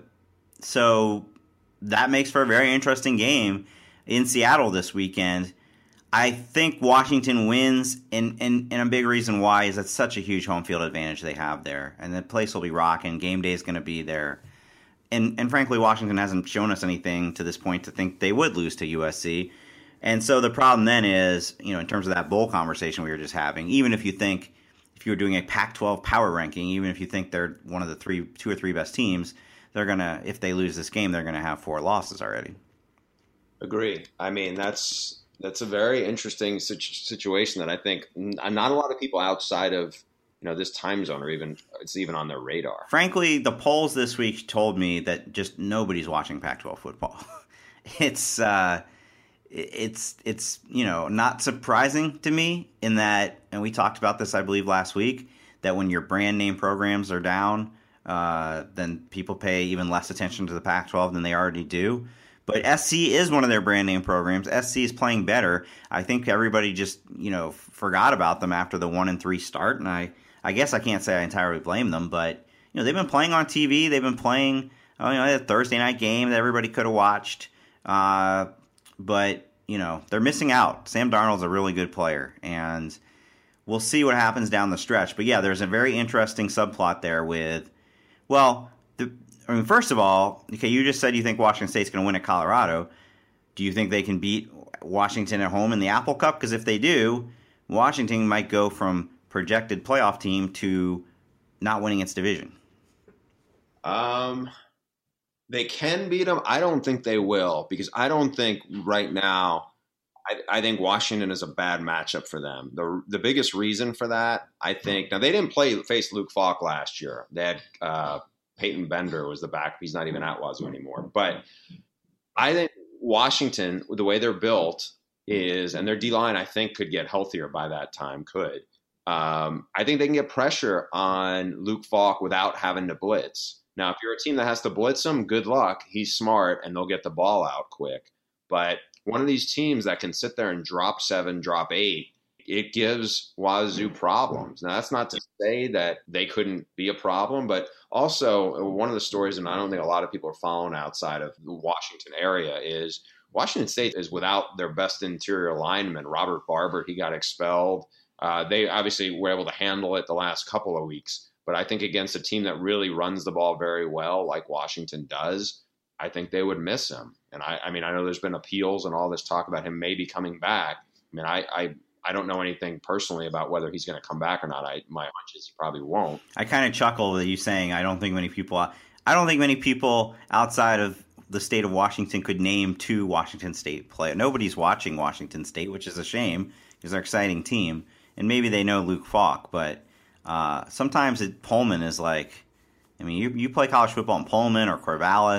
so that makes for a very interesting game in Seattle this weekend. I think Washington wins, and, and, and a big reason why is that's such a huge home field advantage they have there. And the place will be rocking. Game day is going to be there. And, and frankly, Washington hasn't shown us anything to this point to think they would lose to U S C. And so the problem then is, you know, in terms of that bowl conversation we were just having, even if you think, if you were doing a Pac twelve power ranking, even if you think they're one of the three, two or three best teams, they're going to, if they lose this game, they're going to have four losses already. Agree. I mean, that's... That's a very interesting situation that I think not a lot of people outside of you know this time zone are even it's even on their radar. Frankly, the polls this week told me that just nobody's watching Pac twelve football. It's uh, it's it's you know not surprising to me in that, and we talked about this I believe last week, that when your brand name programs are down, uh, then people pay even less attention to the Pac twelve than they already do. But S C is one of their brand name programs. S C is playing better. I think everybody just, you know, forgot about them after the one and three start, and I, I guess I can't say I entirely blame them. But you know, they've been playing on T V. They've been playing, oh, you know, a Thursday night game that everybody could have watched. Uh, but you know, they're missing out. Sam Darnold's a really good player, and we'll see what happens down the stretch. But yeah, there's a very interesting subplot there with, well, the. I mean, first of all, okay, you just said you think Washington State's going to win at Colorado. Do you think they can beat Washington at home in the Apple Cup? Because if they do, Washington might go from projected playoff team to not winning its division. Um, they can beat them. I don't think they will, because I don't think right now. I, I think Washington is a bad matchup for them. The the biggest reason for that, I think, now they didn't play face Luke Falk last year. They had. Uh, Peyton Bender was the back. He's not even at Wazoo anymore. But I think Washington, the way they're built is, and their D-line, I think, could get healthier by that time, could. Um, I think they can get pressure on Luke Falk without having to blitz. Now, if you're a team that has to blitz him, good luck. He's smart, and they'll get the ball out quick. But one of these teams that can sit there and drop seven, drop eight, it gives Wazoo problems. Now, that's not to say that they couldn't be a problem, but also one of the stories, and I don't think a lot of people are following outside of the Washington area, is Washington State is without their best interior lineman, Robert Barber. He got expelled. Uh, they obviously were able to handle it the last couple of weeks, but I think against a team that really runs the ball very well, like Washington does, I think they would miss him. And I, I mean, I know there's been appeals and all this talk about him maybe coming back. I mean, I, I I don't know anything personally about whether he's going to come back or not. I, my hunch is he probably won't. I kind of chuckle at you saying I don't think many people. I don't think many people outside of the state of Washington could name two Washington State players. Nobody's watching Washington State, which is a shame because they're an exciting team, and maybe they know Luke Falk. But uh, sometimes it, Pullman is like, I mean, you you play college football in Pullman or Corvallis.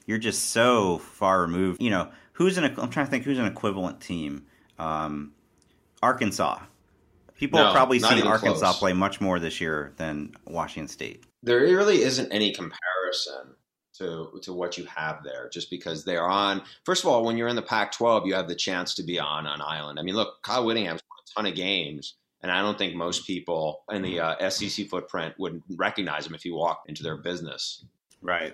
you're just so far removed. You know, who's an, I'm trying to think who's an equivalent team. Um, Arkansas. People No, have probably not seen even Arkansas close. play much more this year than Washington State. There really isn't any comparison to to what you have there, just because they're on. First of all, when you're in the Pac twelve, you have the chance to be on an island. I mean, look, Kyle Whittingham's won a ton of games, and I don't think most people in the uh, S E C footprint would recognize him if he walked into their business. Right.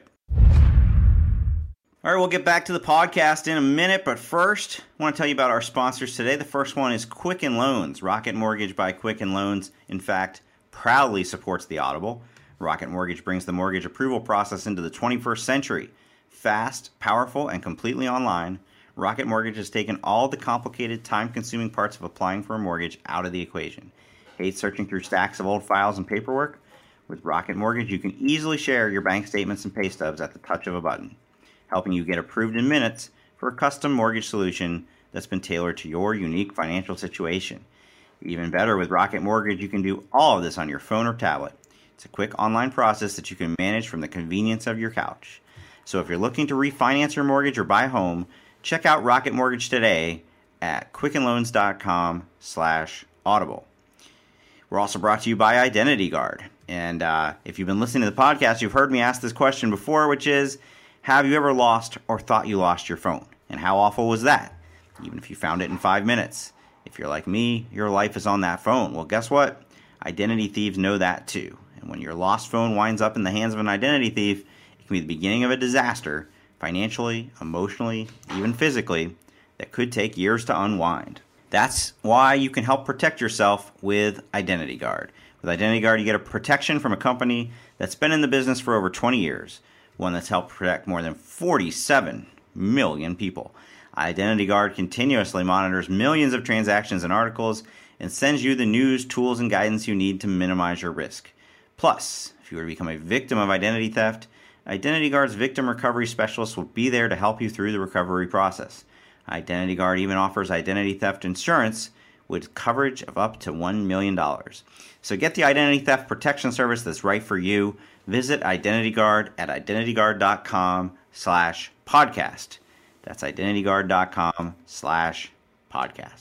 All right, we'll get back to the podcast in a minute, but first, I want to tell you about our sponsors today. The first one is Quicken Loans. Rocket Mortgage by Quicken Loans, in fact, proudly supports the Audible. Rocket Mortgage brings the mortgage approval process into the twenty-first century. Fast, powerful, and completely online, Rocket Mortgage has taken all the complicated, time-consuming parts of applying for a mortgage out of the equation. Hate searching through stacks of old files and paperwork? With Rocket Mortgage, you can easily share your bank statements and pay stubs at the touch of a button, helping you get approved in minutes for a custom mortgage solution that's been tailored to your unique financial situation. Even better, with Rocket Mortgage, you can do all of this on your phone or tablet. It's a quick online process that you can manage from the convenience of your couch. So if you're looking to refinance your mortgage or buy a home, check out Rocket Mortgage today at quickenloans.com slash audible. We're also brought to you by Identity Guard. And uh, if you've been listening to the podcast, you've heard me ask this question before, which is, have you ever lost or thought you lost your phone? And how awful was that? Even if you found it in five minutes. If you're like me, your life is on that phone. Well, guess what? Identity thieves know that too. And when your lost phone winds up in the hands of an identity thief, it can be the beginning of a disaster, financially, emotionally, even physically, that could take years to unwind. That's why you can help protect yourself with Identity Guard. With Identity Guard, you get a protection from a company that's been in the business for over twenty years, one that's helped protect more than forty-seven million people. Identity Guard continuously monitors millions of transactions and articles and sends you the news, tools, and guidance you need to minimize your risk. Plus, if you were to become a victim of identity theft, Identity Guard's victim recovery specialist will be there to help you through the recovery process. Identity Guard even offers identity theft insurance with coverage of up to one million dollars. So get the identity theft protection service that's right for you. Visit Identity Guard at identityguard.com slash podcast. That's identityguard.com slash podcast.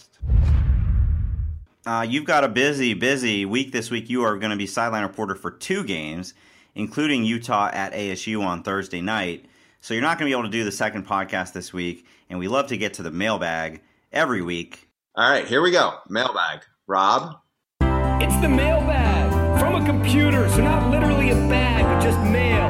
Uh, you've got a busy, busy week this week. You are going to be sideline reporter for two games, including Utah at A S U on Thursday night. So you're not going to be able to do the second podcast this week, and we love to get to the mailbag every week. All right, here we go. Mailbag. Rob? It's the mailbag from a computer, so not literally a bag, but just mail.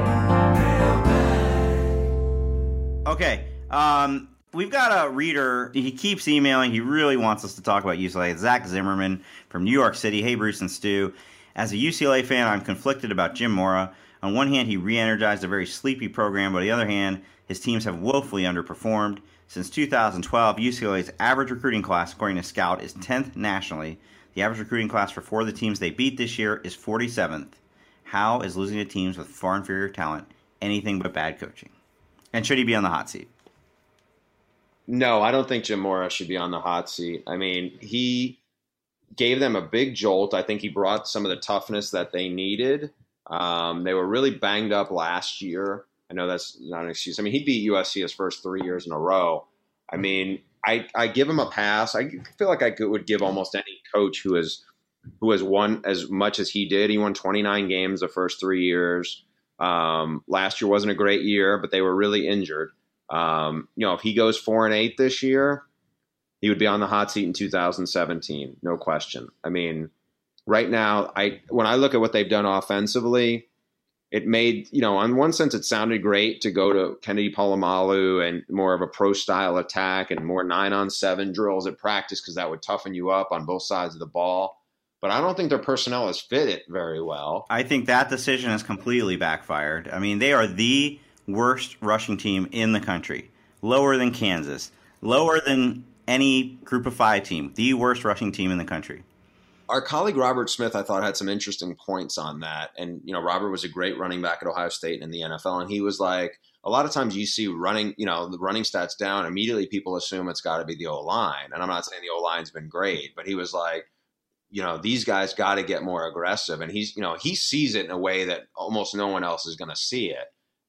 Okay, um, we've got a reader. He keeps emailing. He really wants us to talk about U C L A. Zach Zimmerman from New York City. Hey, Bruce and Stu. As a U C L A fan, I'm conflicted about Jim Mora. On one hand, he re-energized a very sleepy program, but on the other hand, his teams have woefully underperformed. Since two thousand twelve, U C L A's average recruiting class, according to Scout, is tenth nationally. The average recruiting class for four of the teams they beat this year is forty-seventh. How is losing to teams with far inferior talent anything but bad coaching? And should he be on the hot seat? No, I don't think Jim Mora should be on the hot seat. I mean, he gave them a big jolt. I think he brought some of the toughness that they needed. Um, they were really banged up last year. I know that's not an excuse. I mean, he beat U S C his first three years in a row. I mean, I, I give him a pass. I feel like I could, would give almost any coach who has who has won as much as he did. He won twenty-nine games the first three years. Um, last year wasn't a great year, but they were really injured. Um, you know, if he goes four and eight this year, he would be on the hot seat in two thousand seventeen, no question. I mean, right now, I when I look at what they've done offensively, it made, you know, in one sense, it sounded great to go to Kennedy Polamalu and more of a pro style attack and more nine on seven drills at practice because that would toughen you up on both sides of the ball. But I don't think their personnel has fit it very well. I think that decision has completely backfired. I mean, they are the worst rushing team in the country. Lower than Kansas. Lower than any group of five team. The worst rushing team in the country. Our colleague Robert Smith, I thought, had some interesting points on that. And, you know, Robert was a great running back at Ohio State and in the N F L. And he was like, a lot of times you see running, you know, the running stats down, immediately people assume it's got to be the O-line. And I'm not saying the O-line's been great, but he was like, you know, these guys got to get more aggressive. And he's, you know, he sees it in a way that almost no one else is going to see it.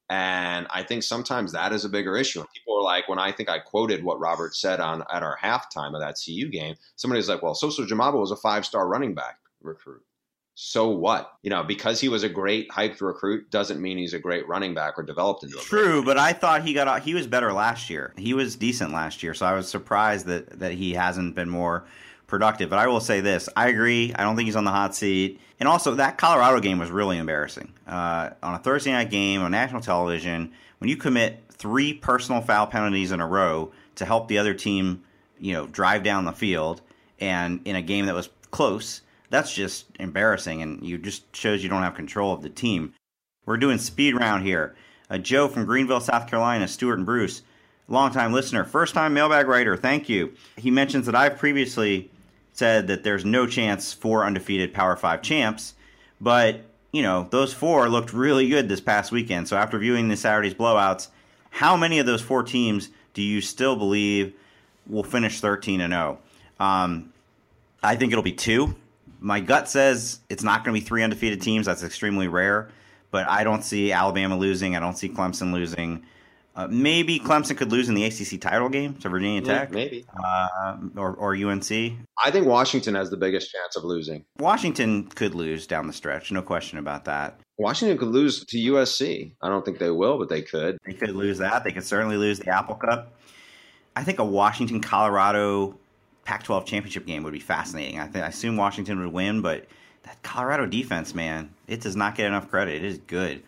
And I think sometimes that is a bigger issue. And people are like, when I think I quoted what Robert said on at our halftime of that C U game, somebody was like, well, Soso Jamabo was a five-star running back recruit. So what? You know, because he was a great hyped recruit doesn't mean he's a great running back or developed into a True, but I thought he got he was better last year. He was decent last year, so I was surprised that, that he hasn't been more productive. But I will say this. I agree. I don't think he's on the hot seat. And also, that Colorado game was really embarrassing. Uh, on a Thursday night game on national television, when you commit three personal foul penalties in a row to help the other team, you know, drive down the field, and in a game that was close, that's just embarrassing, and you just shows you don't have control of the team. We're doing speed round here. Uh, Joe from Greenville, South Carolina, Stuart and Bruce, longtime listener, first-time mailbag writer, thank you. He mentions that I've previously said that there's no chance for undefeated Power five champs, but, you know, those four looked really good this past weekend. So after viewing this Saturday's blowouts, how many of those four teams do you still believe will finish thirteen and oh? Um, I think it'll be two. My gut says it's not going to be three undefeated teams. That's extremely rare. But I don't see Alabama losing. I don't see Clemson losing. Uh, maybe Clemson could lose in the A C C title game to Virginia Tech. Maybe. Uh, or, or U N C. I think Washington has the biggest chance of losing. Washington could lose down the stretch. No question about that. Washington could lose to U S C. I don't think they will, but they could. They could lose that. They could certainly lose the Apple Cup. I think a Washington-Colorado Pac twelve championship game would be fascinating. I, th- I assume Washington would win, but that Colorado defense, man, it does not get enough credit. It is good.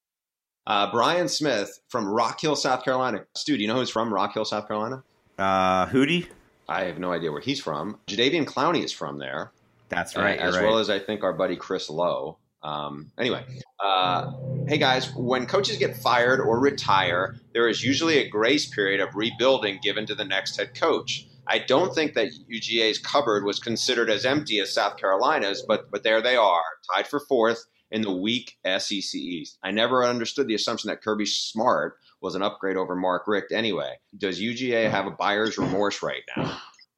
Uh, Brian Smith from Rock Hill, South Carolina. Stu, do you know who's from Rock Hill, South Carolina? Uh, Hootie? I have no idea where he's from. Jadeveon Clowney is from there. That's right. Uh, as right. well as I think our buddy Chris Lowe. Um, anyway, uh, hey guys, when coaches get fired or retire, there is usually a grace period of rebuilding given to the next head coach. I don't think that U G A's cupboard was considered as empty as South Carolina's, but but there they are, tied for fourth in the weak S E C East. I never understood the assumption that Kirby Smart was an upgrade over Mark Richt anyway. Does U G A have a buyer's remorse right now?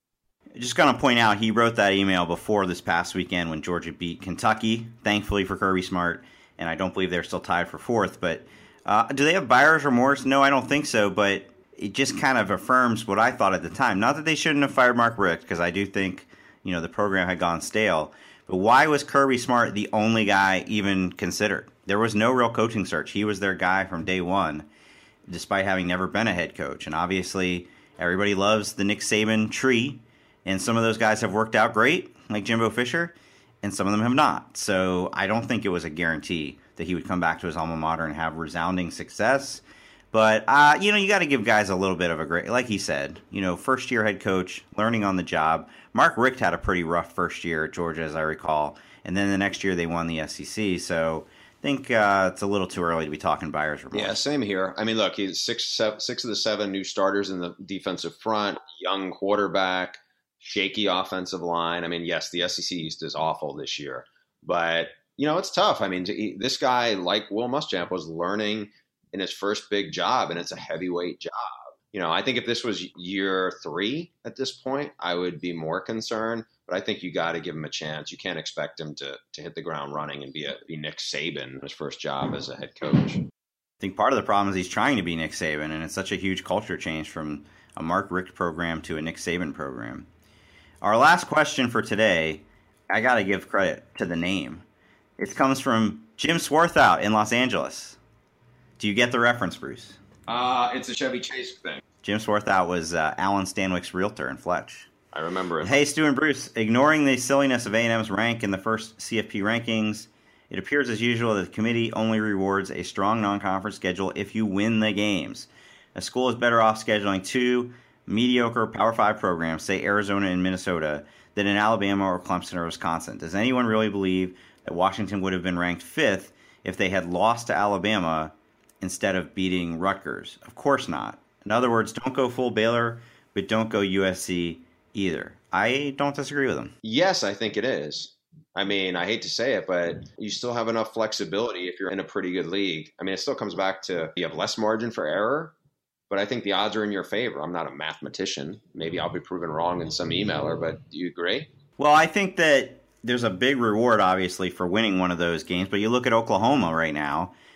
Just going to point out, he wrote that email before this past weekend when Georgia beat Kentucky, thankfully for Kirby Smart, and I don't believe they're still tied for fourth. But uh, do they have buyer's remorse? No, I don't think so, but it just kind of affirms what I thought at the time. Not that they shouldn't have fired Mark Richt, because I do think, you know, the program had gone stale. But why was Kirby Smart the only guy even considered? There was no real coaching search. He was their guy from day one, despite having never been a head coach. And obviously, everybody loves the Nick Saban tree, and some of those guys have worked out great, like Jimbo Fisher, and some of them have not. So I don't think it was a guarantee that he would come back to his alma mater and have resounding success. But, uh, you know, you got to give guys a little bit of a great, like he said, you know, first-year head coach, learning on the job. Mark Richt had a pretty rough first year at Georgia, as I recall. And then the next year they won the S E C. So I think uh, it's a little too early to be talking buyer's remorse. Yeah, same here. I mean, look, he's six, seven, six of the seven new starters in the defensive front, young quarterback, shaky offensive line. I mean, yes, the S E C East is awful this year. But, you know, it's tough. I mean, to, this guy, like Will Muschamp, was learning in his first big job, and it's a heavyweight job. You know, I think if this was year three at this point, I would be more concerned. But I think you got to give him a chance. You can't expect him to to hit the ground running and be a be Nick Saban, his first job as a head coach. I think part of the problem is he's trying to be Nick Saban, and it's such a huge culture change from a Mark Richt program to a Nick Saban program. Our last question for today, I got to give credit to the name. It comes from Jim Swarthout in Los Angeles. Do you get the reference, Bruce? Uh, it's a Chevy Chase thing. Jim Swarthout was uh, Alan Stanwyck's realtor in Fletch. I remember it. Hey, Stu and Bruce, ignoring the silliness of A and M's rank in the first C F P rankings, it appears as usual that the committee only rewards a strong non-conference schedule if you win the games. A school is better off scheduling two mediocre Power five programs, say Arizona and Minnesota, than in Alabama or Clemson or Wisconsin. Does anyone really believe that Washington would have been ranked fifth if they had lost to Alabama instead of beating Rutgers? Of course not. In other words, don't go full Baylor, but don't go U S C either. I don't disagree with them. Yes, I think it is. I mean, I hate to say it, but you still have enough flexibility if you're in a pretty good league. I mean, it still comes back to you have less margin for error, but I think the odds are in your favor. I'm not a mathematician. Maybe I'll be proven wrong in some emailer, but do you agree? Well, I think that there's a big reward, obviously, for winning one of those games, but you look at Oklahoma right now.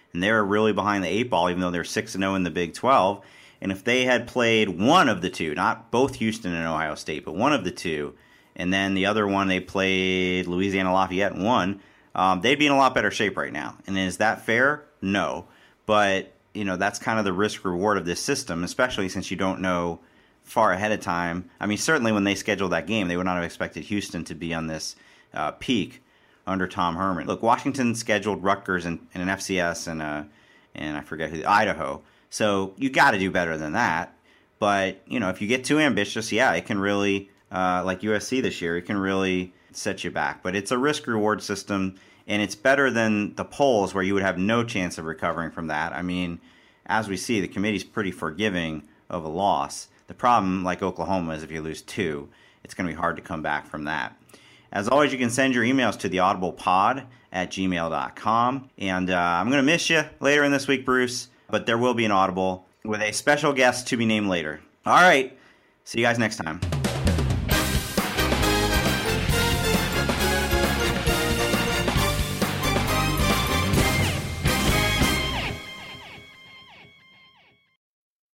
and they're really behind the eight ball, even though they're six and oh in the Big twelve. And if they had played one of the two, not both Houston and Ohio State, but one of the two, and then the other one they played Louisiana Lafayette and won, um, they'd be in a lot better shape right now. And is that fair? No. But, you know, that's kind of the risk-reward of this system, especially since you don't know far ahead of time. I mean, certainly when they scheduled that game, they would not have expected Houston to be on this uh, peak under Tom Herman. Look, Washington scheduled Rutgers in, in an F C S and, uh, and I forget who, Idaho. So you got to do better than that. But, you know, if you get too ambitious, yeah, it can really, uh, like U S C this year, it can really set you back. But it's a risk-reward system, and it's better than the polls where you would have no chance of recovering from that. I mean, as we see, the committee's pretty forgiving of a loss. The problem, like Oklahoma, is if you lose two, it's going to be hard to come back from that. As always, you can send your emails to theaudiblepod at gmail dot com. And uh, I'm going to miss you later in this week, Bruce, but there will be an Audible with a special guest to be named later. All right. See you guys next time.